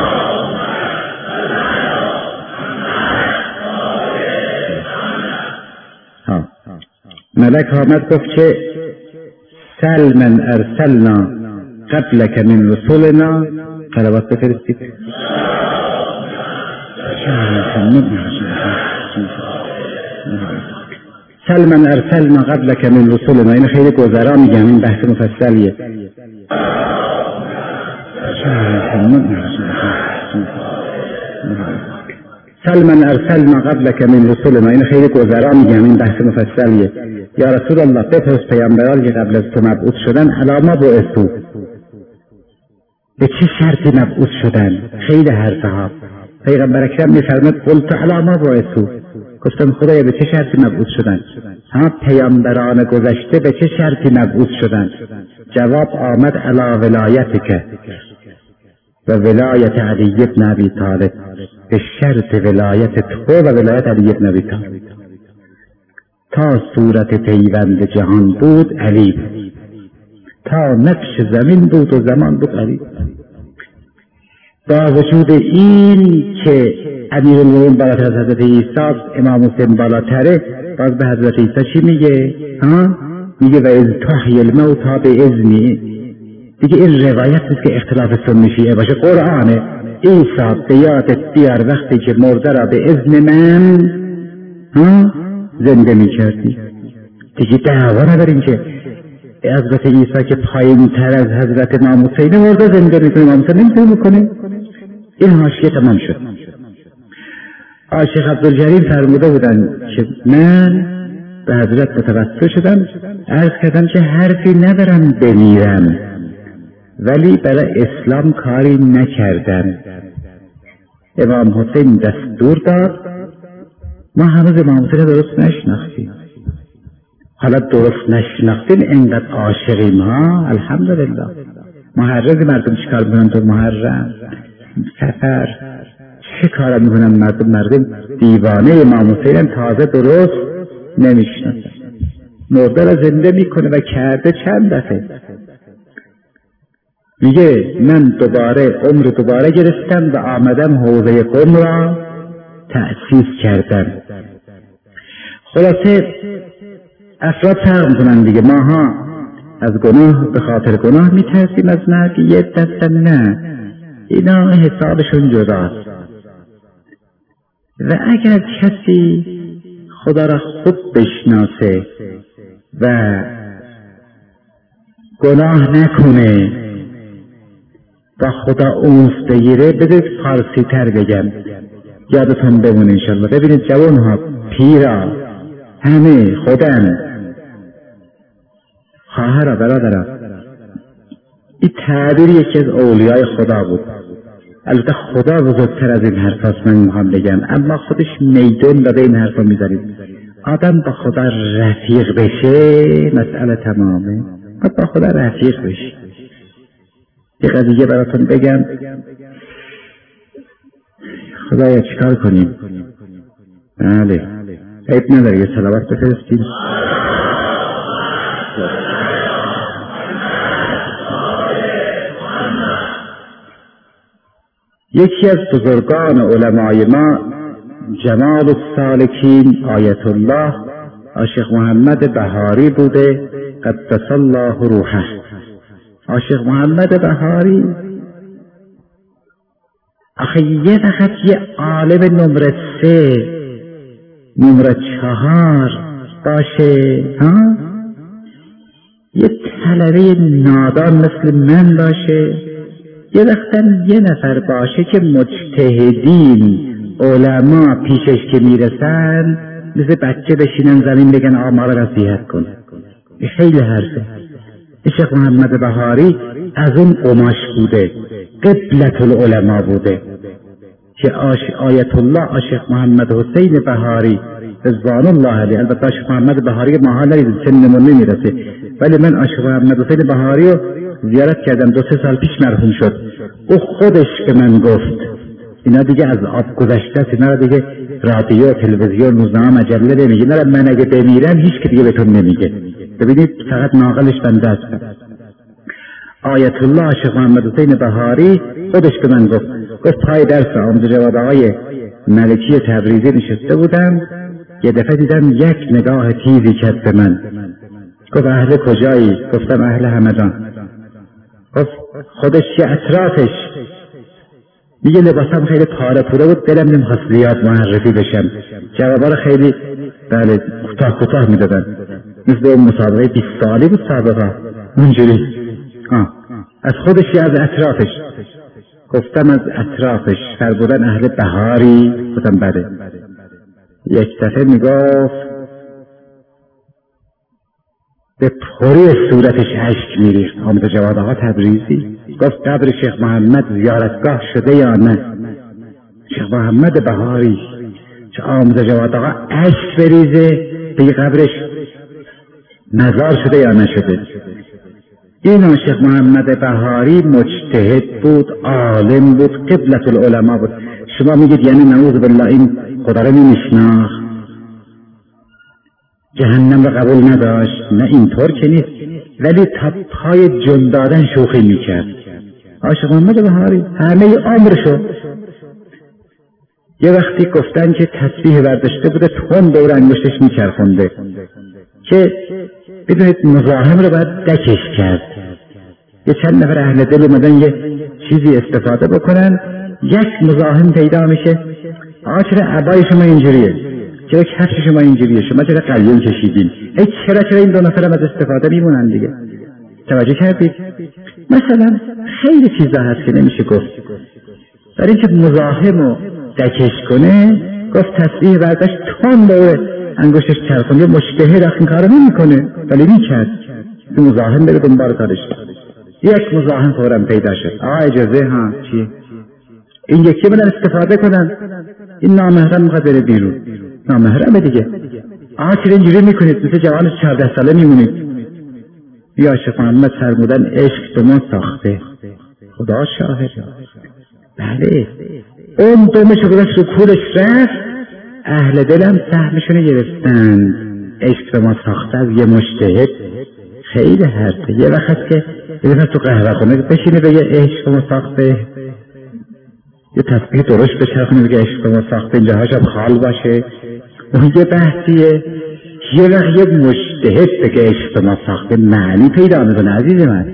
ملک آمد گفت که سل من ارسلنا قبلک من رسولنا، صلوات بفرستید. سل من ارسلنا قبلک من رسولنا، این خیلی گذرا میگم، این بحث مفصلیه. سل من ارسلنا قبلک من رسولنا، این خیلی گذرا میگم، این بحث مفصلیه. یا رسول الله بپرس پیامبران که قبل از تو مبعوث شدن علاما بعثوا، به چه شرطی مبعوث شدن؟ خیلی حرفها. پیغمبر اکرم میفرماد قلت علاما بعثوا، گفتم خدایا به چه شرطی مبعوث شدن؟ پیامبران گذشته به چه شرطی مبعوث شدن؟ جواب آمد علی ولایتک، و ولایت علی بن ابی طالب به شرط ولایت تو و ولایت علی بن ابی طالب. تا صورت پیوند جهان بود علی بود، تا نقش زمین بود و زمان بود علی. با وجود این که امیرالمومنین بالاتر از حضرت عیسی، امام حسین بالاتره، باز به حضرت عیسی چی میگه؟ میگه و اذ تحیی الموتی باذنی. دیگه این روایت نیست که اختلاف سنی شیعه باشه، قرآنه. عیسی به یادت بیار وقتی که مرده را به اذن من زنده میکردی. دیگه دعوا نداریم که حضرت عیسی که پایین تر از حضرت امام حسین مرده زنده میکنه، امام حسین نمیتونه بکنه. این حاشیه تمام شد. شیخ عبدالجلیل فرموده بودن که من به حضرت متوسل شدم، عرض کردم که حرفی ندارم بمیرم، ولی برای اسلام کاری نکردم. امام حسین دستور داد، ما هنوز امام حسین درست نشناختیم. حالا درست نشناختیم، اینقدر عاشقیم ها، الحمدلله. محرم مردم چیکار میکنن تو محرم سفر؟ چه کار میکنن مردم دیوانه امام حسین تازه درست نمیشناسن، مرده را زنده میکنه و کرده چند دفعه. میگه من دوباره گرفتم و آمدم حوزه قم را تأسیس کردم. خلاصه افراد فرق میکنن دیگه. ماها از گناه به خاطر گناه میترسیم، از مرگ یه دستن نه، اینا حسابشون جداست. و اگر کسی خدا را خوب بشناسه و گناه نکنه و خدا اونس بگیره، بذارید فارسی تر بگم یادتون بمونه انشالله. ببینید جوان ها، پیرا، همه خودم، خواهرها، برادرها، این تعبیر یکی از اولیای خدا بود. البته خدا بزرگتر از این حرف هست من میخوام بگم، اما خودش میدون داده این حرف رو میذارید. آدم با خدا رفیق بشه مسئله تمامه. با خدا رفیق بشه. یه قضیه براتون بگم، خدایا چیکار کنیم؟ بله عیب نداره یه صلوات بفرستیم. یکی از بزرگان علمای ما، جمال السالکین آیت الله شیخ محمد بهاری بوده قدس الله روحه. شیخ محمد بهاری آخه یه وقت یه عالم نمره 3 نمره 4 باشه یه طلبه نادان مثل من باشه، یه وقتا یه نفر باشه که مجتهدین علما پیشش که میرسن مثل بچه بشینن زمین بگن آقا ما را نصیحت کن. خیلی حرفه. شیخ محمد بهاری از اون قماش بوده، قبلة العلماء بوده که آیت الله شیخ محمد حسین بهاری رضوان الله علیه. البته شیخ محمد بهاری ماها نرید سنمون نمیرسه، ولی من شیخ محمد حسین بهاری رو زیارت کردم، 2-3 سال پیش مرحوم شد. او خودش به من گفت اینا دیگه از آب گذشته است، اینا دیگه رادیو تلویزیون روزنامه مجله نمیگه، اینا من اگه بمیرم هیچ که دیگه بهتون نمیگه. ببینید فقط ناقلش بنده است. آیت الله شیخ محمد حسین بهاری خودش به من گفت پای درس آموزش جواد آقای ملکی تبریزی نشسته بودم، یه دفعه دیدم یک نگاه تیزی کرد به من. گفت اهل کجایی؟ گفتم اهل همدان. گفت خودش یه اطرافش. دیگه لباسم خیلی پاره پوره بود، دلم نمیخواست زیاد معرفی بشم. جوابا رو خیلی بله کوتاه میدادن، مثل اون مسابقه 20 سالی بود سابقه اونجوری. از خودش یا از اطرافش؟ گفتم از اطرافش. فرمودن اهل بهاری؟ گفتم بله. یک دفعه میگفت به پوری صورتش اشک میریخت. آمد جواد آقا تبریزی گفت قبر شیخ محمد زیارتگاه شده یا نه؟ شیخ محمد بهاری چه آمد جواد آقا اشک بریزه به قبرش مزار شده یا نشده؟ این عاشق محمد بهاری مجتهد بود، عالم بود، قبلة العلماء بود. شما میگید یعنی نعوذ بالله این خدا رو نمیشناخت، جهنم رو قبول نداشت؟ نه اینطور که نیست، ولی تا پای جون دادن شوخی میکرد. عاشق محمد بهاری همه عمرشو یه وقتی گفتن که تسبیح برداشته بوده تون دور انگشتش میچرخونده که بدونید مزاحم رو باید دکش کرد. یه چند نفر اهل دل اومدن یه چیزی استفاده بکنن، یک مزاحم پیدا میشه، چرا عبای شما اینجوریه، چرا کفش شما اینجوریه، شما چرا قلیون کشیدین، چرا این دو نفر هم از استفاده میمونن دیگه. توجه کردید؟ مثلا خیلی چیزا هست که نمیشه گفت، برای اینکه مزاحم رو دکش کنه گفت تسبیح برداشت تون دور انگشتش چرخونده. مجتهد این کارو نمیکنه ولی میکرد، مزاحم بره دنبال کارش. یک مزاحم فوراً پیدا شد، اجازه ها چی؟ این یکی بدن استفاده کنن، این نامحرم میخواد بره بیرون، نامحرمه دیگه. چرا اینجوری میکنید؟ مثل جوان 14 ساله میمونید. یا عاشق محمد فرمودن عشق به ما ساخته، خدا شاهد. بله اون دومشو گذاشت رو کولش رفت، اهل دلم سهمشونو گرفتن. عشق به ما ساخته از یه مجتهد خیلی حرفه. یه وقت هست که یه دفعه تو قهوه خونه بشینه بگه عشق به ما ساخته، یه تسبیح درشت بچرخونه بگه عشق به ما ساخته، اینجا هاشم خال باشه، اون یه بحثیه. یه وقت یه مجتهد بگه عشق به ما ساخته معنی پیدا میکنه عزیز من.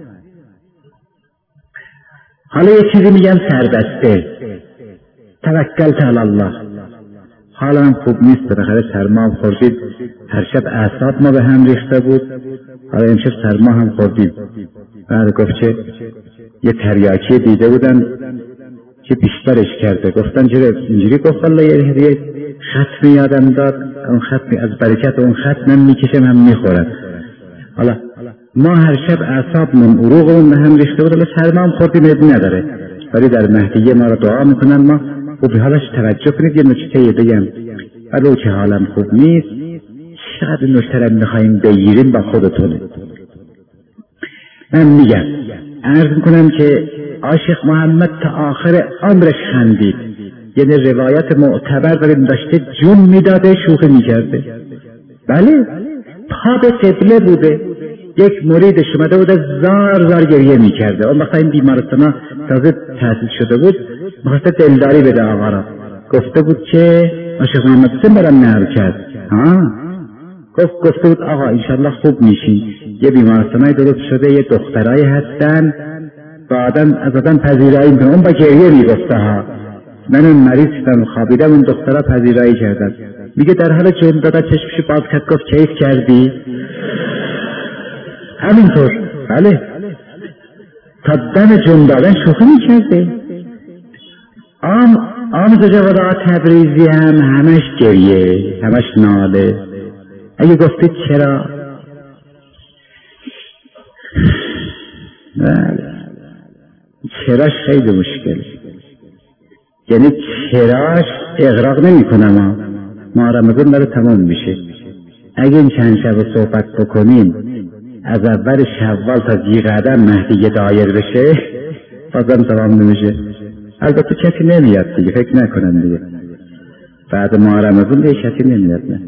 حالا یه چیزی میگم سربسته، توکلت علی الله. حالا هم خوب نیست، بالاخره سرما هم خوردید، هر شب اعصاب ما به هم ریخته بود، حالا امشب سرما هم خوردید. بعد گفت که یه تریاکی دیده بودن که بیشترش کرده، گفتن چرا اینجوری؟ گفت والله یه ختم یادم داد، اون ختم از برکت اون ختمم میکشم هم میخورد. حالا ما هر شب اعصابمون عروقمون به هم ریخته بود، حالا سرما هم خوردیم ابی نداره، ولی در مهدیه ما رو دعا میکنن. ما و به حالش توجه کنید. یه نکته بگم، ولو که حالم خوب نیست، شاید نکترم میخواییم بگیریم با خودتونه. من میگم عرض میکنم که عاشق محمد تا آخر عمرش خندید، یعنی روایت معتبر بریم داشته جون میداده، شوخی میکرده. بله پا به قبله بوده. یک مریدش اومده بوده زار زار گریه میکرده، اون وقتا این بیمارستانا تازه تأسیس شده بود، میخواسته دلداری بده آقا را. گفته بود که عاشق محمد حسین برام نقل کرد، گفته بود آقا انشالله خوب میشین. یه بیمارستانای درست شده، یه دخترایی هستن با از آدم پذیرایی میکنن، اون با گریه میگفته ها. من اون مریض شدم خوابیدم، اون دخترها پذیرایی کردن. میگه در حال جون دادا چشمشو باز کرد، گفت کیف کردی؟ همینطور. بله تا دم جون دادن شوخی میکرده. آموزش ودا تبریزی هم همش گریه، همش ناله. اگه گفتید چرا؟ بله چراش خیلی مشکل، یعنی چراش اغراق نمی کنم. ما رمضان داره تمام میشه، اگه این چند شب صحبت بکنیم از اول شوال تا جیغدم مهدی دایر بشه بازم تمام نمیشه. البته کسی نمیاد دیگه، فکر نکنم دیگه بعد ما رمضان دیگه کسی نمیاد. نه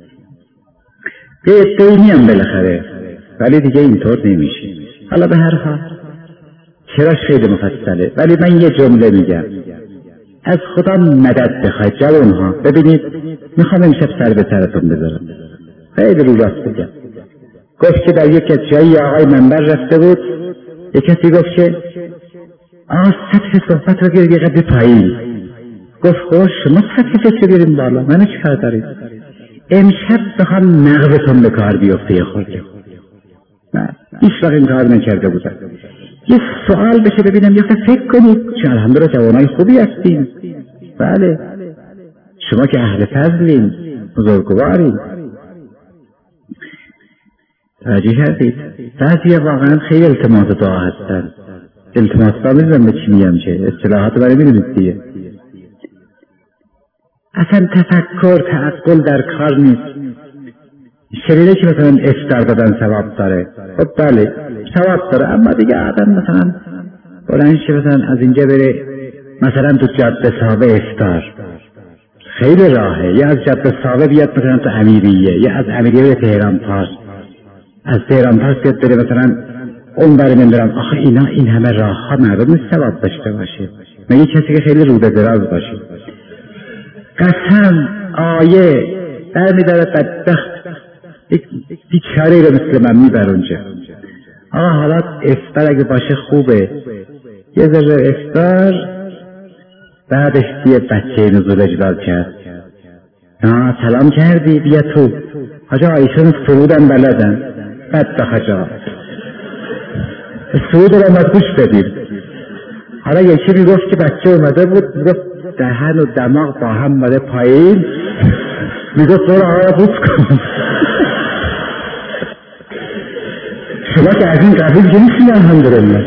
یه اتهامی هم بالاخره، ولی دیگه اینطور نمیشه. حالا به هر حال چراش خیلی مفصله، ولی من یه جمله میگم، از خدا مدد بخواید جوانها. ببینید میخوام امشب سر به سرتون بذارم، خیلی رو راست بگم. گفت که در یک جایی آقای منبر رفته بود، یک کسی گفت که سطح صحبت رو گیری قدر پایین. گفت خوش شما سطح فکر گیریم بالا، منو چی کار دارید؟ امشب بخوام مغزتون به کار بیفته خود. نه هیچ وقت این کار نکرده بودن. یه سوال بشه ببینم، یه فکر کنید، چون الحمدلله جوانای خوبی هستین. بله شما که اهل فضلین، بزرگوارین. توجه کردید؟ بعضی واقعا خیلی التماس دعا هستن. التماس دعا میدونم به چی میگم، چه اصطلاحات برای میدونید دیگه. اصلا تفکر تعقل در کار نیست. شنیده که مثلا افطار دادن ثواب داره. خب بله ثواب داره، اما دیگه آدم مثلا بلند شه مثلا از اینجا بره مثلا تو جاده صاحب افطار خیلی راهه، یا از جاده صاحب بیاد مثلا تو امیریه، یا از امیریه به تهران پاس، از تهران پاس بیاد بره مثلا اون بره نمیدونم. آخه اینا این همه راه ها معلوم نیست ثواب داشته باشه، مگه کسی که خیلی روده دراز باشه. قسم آیه در میداره بدبخت بیچاره رو مثل من میبر اونجا. آقا حالات افطار اگه باشه خوبه، یه ذره افطار بعدش یه بچه نزول اجبار کرد، سلام کردی بیا تو حاجا ایشون سرودن بلدن، بدبخت حاجا سرود رو ما گوش بدیم. حالا یکی میگفت که بچه اومده بود میگفت دهن و دماغ با هم مده پایین، میگفت برو آقا بوس کن. شما که از این قبیل جنیسیم الحمدلله.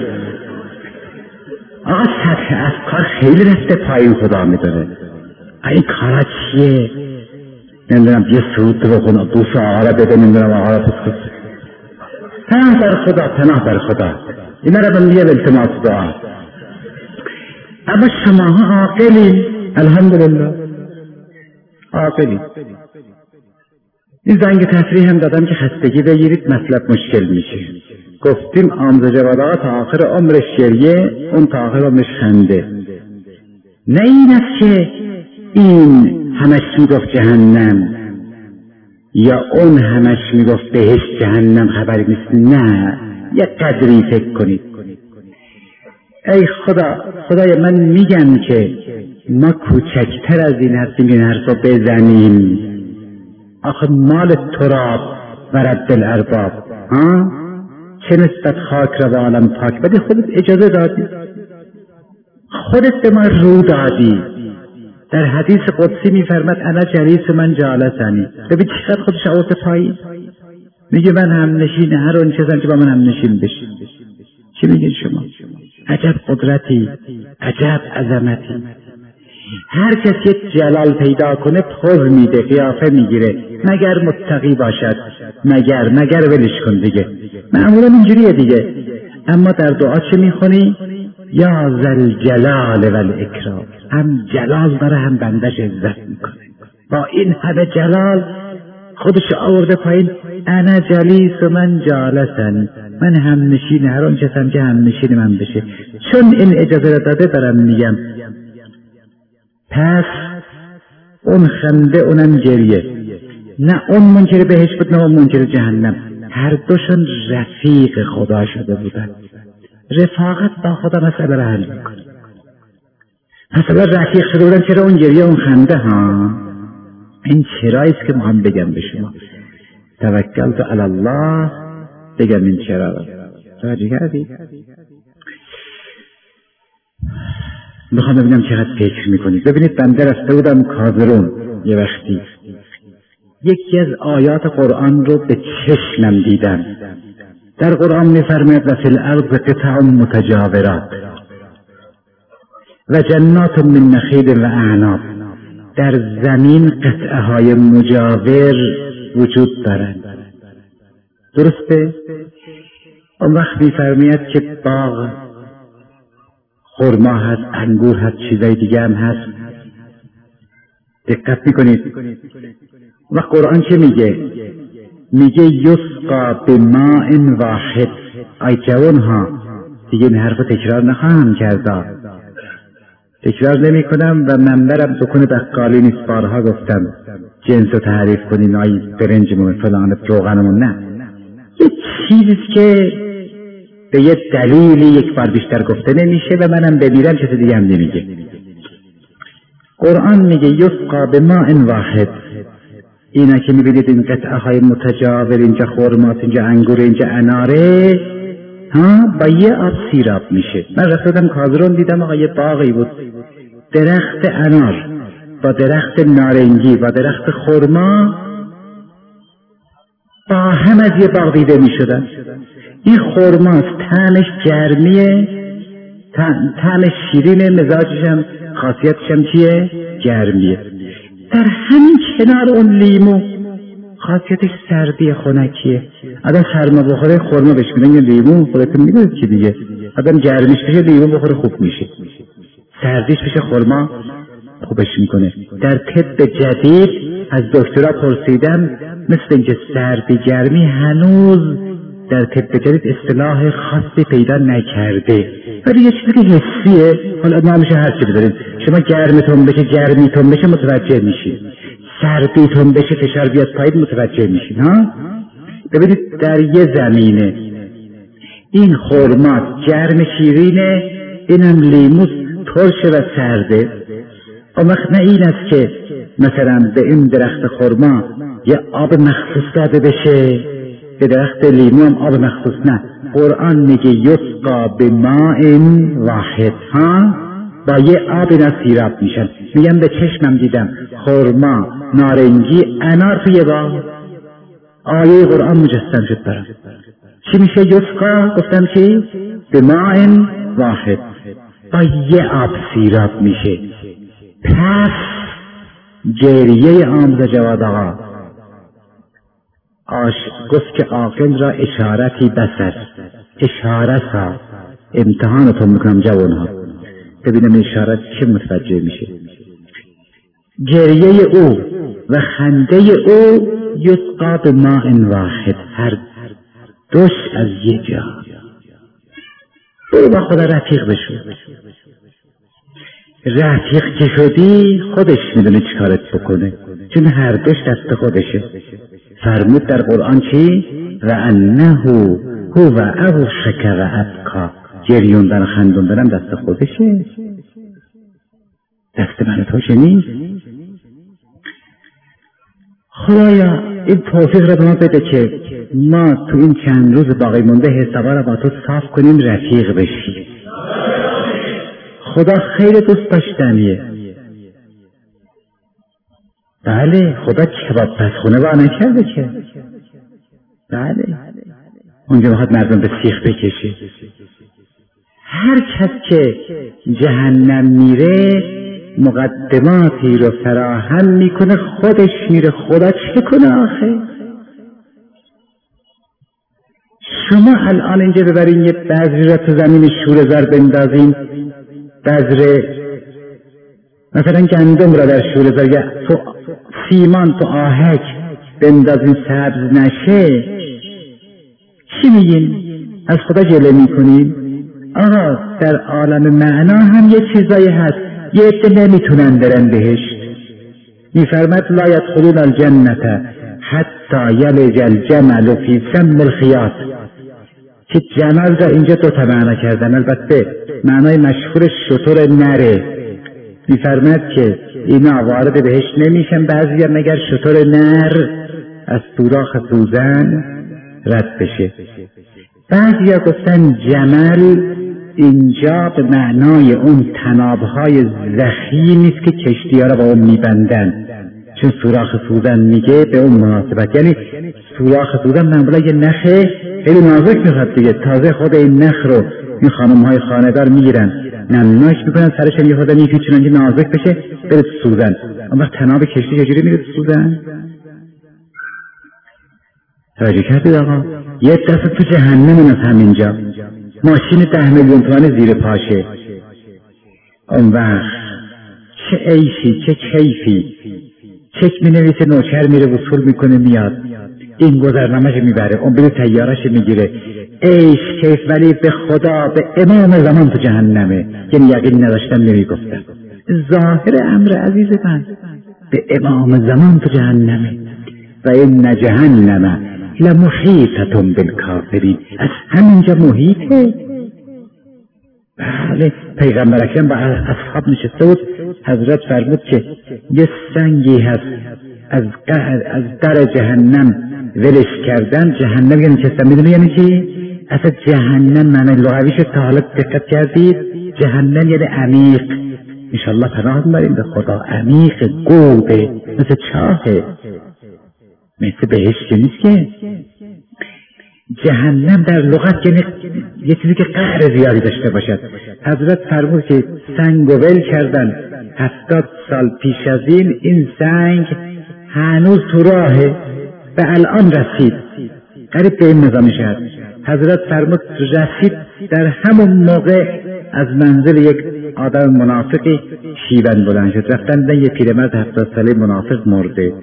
آقا سطح افکار خیلی رفته پایین، خدا میدونه این کارا چیه؟ نمیدونم یه سرود رو بخون دوست آقا را بده، نمیدونم آقا را بوس کن. پناه بر خدا، پناه بر خدا، اینا را به میگه التماس دعا. اما شماها عاقلین الحمدلله، عاقلین. این زنگ تفریح هم دادم که خستگی بگیرید مطلب مشکل میشه. گفتیم آموزش جوادها تا آخر عمرش گریه، اون تا آخر عمرش خنده. نه این است که این همش میگفت جهنم یا اون همش میگفت بهشت جهنم خبری نیست. نه، یه قدری فکر کنید. ای خدای من میگم که ما کوچکتر از این هستیم این حرفا بزنیم. آخه مال تراب و رب الارباب، چه نسبت خاک را به عالم پاک بدی؟ خودت اجازه دادی، خودت به ما رو دادی. در حدیث قدسی میفرماد انا جلیس من جالسنی. ببین چقدر خودش آورده پایین، میگه من هم نشین هر اون چیزم که با من هم نشین بشین. چی میگین شما؟ عجب قدرتی، عجب عظمتی. هر کسی جلال پیدا کنه پوز میده، قیافه میگیره، مگر متقی باشد، مگر ولش کن دیگه. معمولا اینجوریه دیگه. اما در دعا چه میخونی؟ یا ذل جلال و الاکرام. هم جلال داره هم بندش عزت میکنه. با این همه جلال خودش آورده پایین. انا جلیس من جالسن، من هم نشین هر آن چیزم که هم نشین من بشه. چون این اجازه را داده دارم میگم. پس اون خنده اونم گریه، نه اون منکر بهشت بود نه اون منکر جهنم. هر دوشون رفیق خدا شده بودن. رفاقت با خدا مسئله را حل میکنه. مثلا رفیق شده بودن. چرا اون گریه اون خنده ها؟ این چراییست که ما هم بگم به شما. توکلت علی الله، بگم این چرا را توجه کردی؟ میخوام ببینم چقدر فکر میکنید. ببینید بنده رفته بودم کازرون یه وقتی، یکی از آیات قرآن رو به چشمم دیدم. در قرآن میفرماید و فی الارض قطع متجاورات و جنات من نخیل و اعناب. در زمین قطعه های مجاور وجود دارند. درسته؟ اون وقت میفرماید که باغ خرما هست، انگور هست، چیزای دیگه هم هست. دقت میکنید؟ و قرآن چه میگه؟ میگه یسقا بماء واحد. ای جوان ها، دیگه این حرف تکرار نخواهم کرد، تکرار نمی کنم و منبرم دکون بقالی نیست. بارها گفتم جنس رو تعریف کنین، آی برنجمون فلان روغنمون، نه، یه چیزیست که به یه دلیلی یک بار بیشتر گفته نمیشه و منم بمیرم کسی دیگه هم نمیگه. قرآن میگه یسقا بماء واحد. اینا که میبینید این قطعه های متجاور، اینجا خرمات، اینجا انگور، اینجا اناره، با یه آب سیراب میشه. من رفتم کازرون دیدم آقا یه باغی بود، درخت انار با درخت نارنگی با درخت خرما با هم از یه باغ دیده میشدن. این خرماست، طعمش گرمیه، طعمش شیرینه، مزاجش هم خاصیتش هم چیه؟ گرمیه. در همین کنار اون لیمو خاصیتش سردی خنکیه. آدم سرما بخوره خرما بهش میدن یا لیمو، خودتون میدونید چی دیگه. آدم گرمیش بشه لیمو بخوره خوب میشه، سردیش بشه خرما خوبش میکنه. در طب جدید از دکترها پرسیدم، مثل اینکه سردی گرمی هنوز در طب جدید اصطلاح خاصی پیدا نکرده، ولی یه چیزی که حسیه. حالا نامش هر چی بذارید، شما گرمتون بشه گرمیتون بشه متوجه میشید، سردیتون بشه فشار بیاد پایین متوجه میشید. ها ببینید در یه زمینه این خرما گرم شیرینه، اینم لیمو ترشه و سرده. اون وقت نه این است که مثلا به این درخت خرما یه آب مخصوص داده بشه، به درخت لیمو هم آب مخصوص نه. قرآن میگه یسقا بماء واحد، ها با یه آب اینا سیراب میشن. میگم به چشمم دیدم خرما، نارنجی، انار توی باغ، آیه قرآن مجسم شد برام. چی میشه یسقا؟ گفتم چی؟ بماء واحد، با یه آب سیراب میشه. پس جریه آموز جواد آقا گفت که عاقل را اشارتی بسر، اشارت ها امتحانتون میکنم جوانها، ببینم اشارت چه متوجه میشه. جریه او و خنده او یسقا بماء واحد، هر دوش از یه جا. برو با خدا رفیق بشو. رفیق که شدی خودش میدونه چی کارت بکنه، چون هر دوش دست خودشه. فرمود در قرآن چی؟ و انه هو اوشک و ابکا، گریوندن و خندوندن دست خودشه، دست من تو چه نیست. خدایا این توفیق را به ما بده که ما تو این چند روز باقی مونده حسابا را با تو صاف کنیم، رفیق بشیم. خدا خیلی دوست داشتنیه. بله خدا کباب پس خونه با نکرده که، بله اونجا میخواد مردم به سیخ بکشه. هر کس که جهنم میره مقدماتی رو فراهم میکنه، خودش میره، خدا چه کنه آخه؟ شما الان اینجا ببرین یه بذری را تو زمین شوره زر بندازین، بذر مثلا گندم را در شوره زر یا تو سیمان تو آهک بندازین سبز نشه، چی میگین؟ از خدا جلوه میکنین؟ آقا در عالم معنا هم یه چیزایی هست، یه عده نمیتونن برن بهشت. میفرمد لا یدخلون الجنة حتی یلج الجمل فی سم الخیاط، که جمل را اینجا دو تا معنا کردن، البته معنای مشهور شتر نره. میفرمد که اینا وارد بهشت نمیشن بعضی مگر شتر نر از سوراخ سوزن رد بشه. بعضی گفتن جمل اینجا به معنای اون تنابهای ضخیمی است که کشتی‌ها را با اون میبندن، چون سوراخ سوزن میگه به اون مناسبت، یعنی سوراخ سوزن معمولا یه نخه خیلی نازک میخواد دیگه، تازه خود این نخ رو این خانم‌های خانه‌دار میگیرن نمناش میکنن، سرش یه خود یکی چنانچه نازک بشه بره سوزن. اما تناب کشتی چجوری میره سوزن؟ توجه کردید آقا؟ یه دفعه تو جهنم از همینجا ماشین 10 میلیون تومان زیر پاشه، اون وقت چه عیشی چه کیفی، چک می نویسه نوکر میره وصول میکنه میاد، این گذرنامه‌اش میبره، اون بره تیارش میگیره، عیش کیف. ولی به خدا به امام زمان تو جهنمه، یعنی یقین نداشتم نمیگفتم. ظاهر امر عزیز من به امام زمان تو جهنمه. و این جهنم لمحیطة بالکافرین، از همینجا محیطه. بله پیغمبر اکرم با اصحاب نشسته بود، حضرت فرمود که یه سنگی هست از در جهنم ولش کردن. جهنم یعنی چه؟ میدونی یعنی چی؟ اصلا جهنم معنی لغویش تا حالا دقت کردید؟ جهنم یعنی عمیق. انشالله پناه بریم به خدا. عمیق گوبه، مثل چاهه، مثل بهشت نیست که. جهنم در لغت یعنی یه چیزی که قعر زیادی داشته باشد. حضرت فرمود که سنگ و ول کردن 70 سال پیش از این سنگ هنوز تو راهه، به الان رسید، قریب به این نظام شهر. حضرت فرمود رسید در همون موقع از منزل یک آدم منافقی شیون بلند شد، رفتن یه پیرمرد 70 ساله منافق مرده.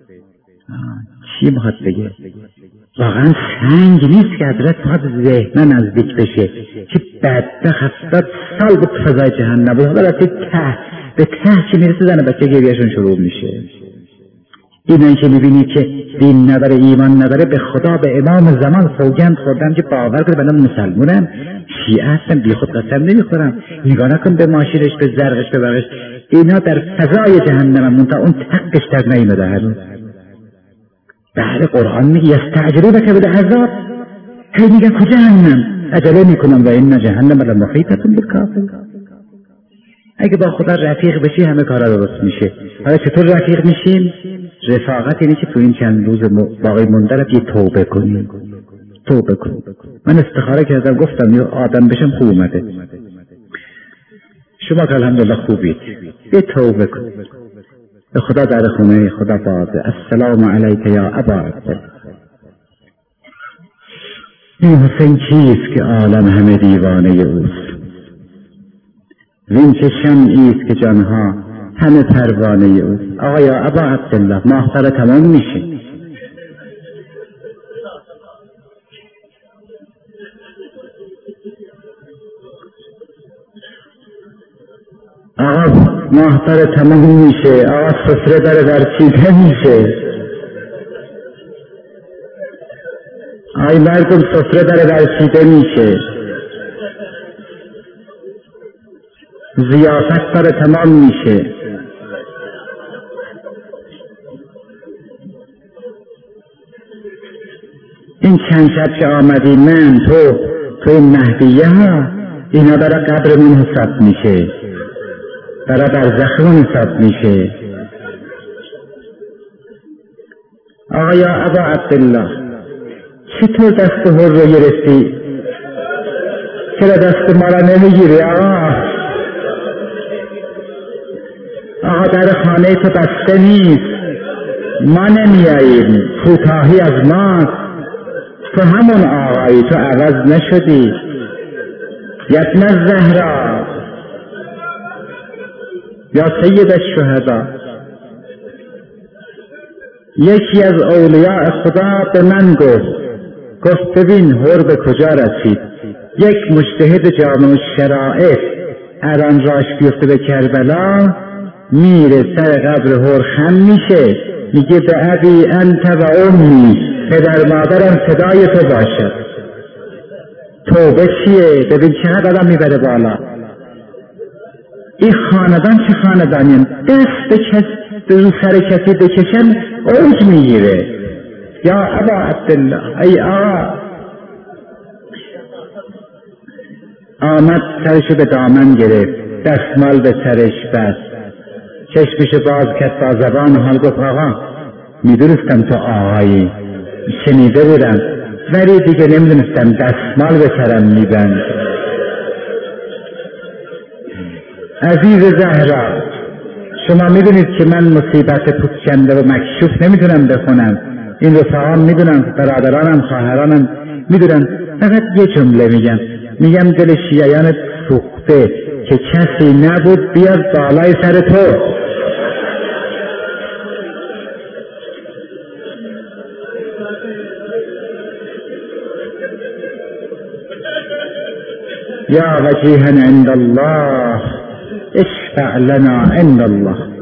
چی میخواد بگه؟ واقعا سنگ نیست که حضرت میخواد ذهن نزدیک بشه که بدبخت 70 سال بود فضای جهنم بود، حالا رفته به ته که میرسه زن بچه گریهشون شروع میشه. اینایی که میبینی که دین نداره، ایمان نداره، به خدا به امام زمان سوگند خوردم که باور کنه بنده مسلمونم، شیعه هستم، بی خود قسم نمیخورم، نگاه نکن به ماشینش، به زرقش، به برقش، اینا در فضای جهنم منتها اون تقش در نیمده هنوز. بله قرآن میگه یستعجلونک بالعذاب، هی میگن کجا جهنم، عجله میکنم و این جهنم لمحیطة بالکافر. اگه با خدا رفیق بشی همه کارا درست میشه. حالا چطور رفیق میشیم؟ رفاقت اینه که تو این چند روز باقی مونده رو یه توبه کنیم. توبه کن. من استخاره کردم گفتم یه آدم بشم خوب اومده. شما که الحمدلله خوبید، یه توبه کن. به خدا در خونه خدا بازه. السلام علیک یا ابا عبدالله. این حسین کیست که عالم همه دیوانه اوست؟ وین چه شمعیست که جانها همه پروانه اوست؟ آقا یا ابا عبدالله ماه سر تمام میشه. آقا ماه سر تمام میشه. آقا سفره داره برچیده میشه. آی مردم سفره داره برچیده میشه. ضیافت داره تمام میشه. این چند شب که آمدی من تو این مهدیه ها اینا برای قبرمون حساب میشه، برای برزخمون حساب میشه. آقا یا ابا عبدالله چطور دست هر رو گرفتی؟ چرا دست ما را نمیگیری آقا؟ آقا در خانه تو بسته نیست، ما نمیاییم، کوتاهی از ماست. تو همون آقایی، تو عوض نشدی. یبن الزهرا یا سید الشهدا. یکی از اولیاء خدا به من گفت ببین هر به کجا رسید. یک مجتهد جامع الشرائع الان راش بیفته به کربلا، میره سر قبر هر خم میشه، میگه به ابی انت و امی، پدر مادرم فدای تو باشد. توبه چیه؟ ببین چقدر آدم میبره بالا. این خاندان چه خاندانی؟ دست به رو سر کسی بکشن اوج میگیره. یا ابا عبدالله ای آقا آمد سرشو به دامن گرفت، دستمال به سرش بست، چشمشو باز کرد، با زبان حال گفت آقا میدونستم تو آقایی، شنیده بودم ولی دیگه نمیدونستم دستمال به سرم میبند. عزیز زهرا شما میدونید که من مصیبت پوککنده و مکشوف نمیتونم بخونم، این رفقام میدونم، برادرانم، خواهرانم میدونم. فقط یه جمله میگم دل شیعیان سوخته که کسی نبود بیاد بالای سر تو. یا وجیها عند الله اشفع لنا عند الله.